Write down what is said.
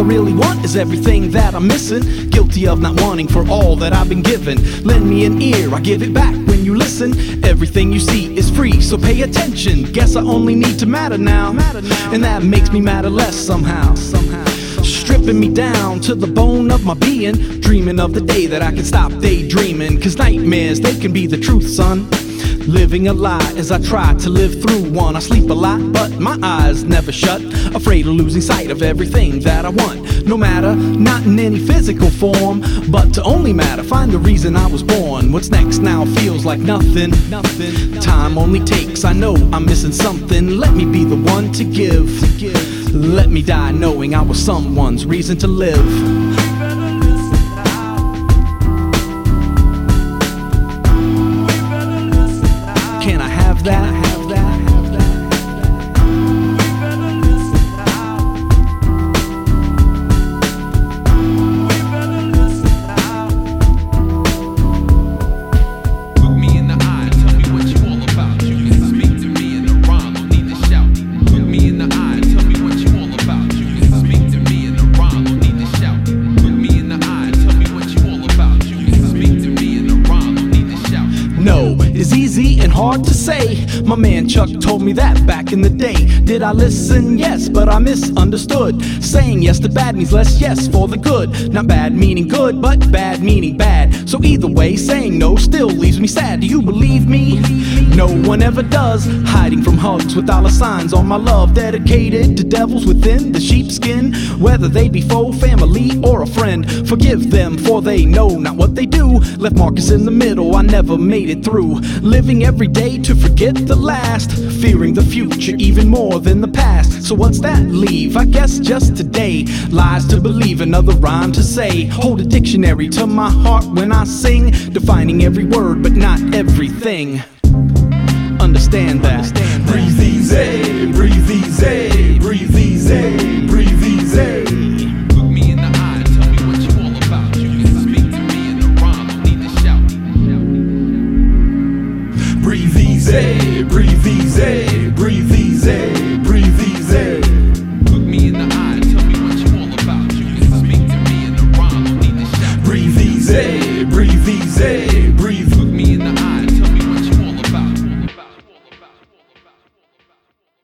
I really want is everything that I'm missing. Guilty of not wanting for all that I've been given. Lend me an ear, I give it back when you listen. Everything you see is free, so pay attention. Guess I only need to matter now, and that makes me matter less somehow. Stripping me down to the bone of my being, dreaming of the day that I can stop daydreaming. Cause nightmares, they can be the truth, son. Living a lie as I try to live through one. I sleep a lot, but my eyes never shut. Afraid of losing sight of everything that I want. No matter, not in any physical form, but to only matter, find the reason I was born. What's next now feels like nothing. Time only takes, I know I'm missing something. Let me be the one to give. Let me die knowing I was someone's reason to live. That look me in the eye, tell me what you all about. You can speak to me in a rhyme, don't need to shout. Look me in the eye, tell me what you all about. You can speak to me in a rhyme, don't need to shout. Look me in the eye, tell me what you all about. You can speak to me in a rhyme, don't need to shout. No, it's easy and hard to say. My man Chuck told me that back in the day. Did I listen? Yes, but I misunderstood. Saying yes to bad means less yes for the good. Not bad meaning good, but bad meaning bad. So either way, saying no still leaves me sad. Do you believe me? No one ever does. Hiding from hugs with dollar signs on my love. Dedicated to devils within the sheepskin. Whether they be foe, family, or a friend. Forgive them, for they know not what they do. Left Marcus in the middle, I never made it through. Living every day to forget the last, fearing the future even more than the past. So what's that leave? I guess just today. Lies to believe, another rhyme to say. Hold a dictionary to my heart when I sing, defining every word but not everything. Understand that. Breathe easy, breathe easy, breathe easy, breathe easy. Look me in the eye, tell me what you all about. You can speak to me in a rhyme, don't need to shout. Breathe easy, breathe easy, breathe easy, breathe easy.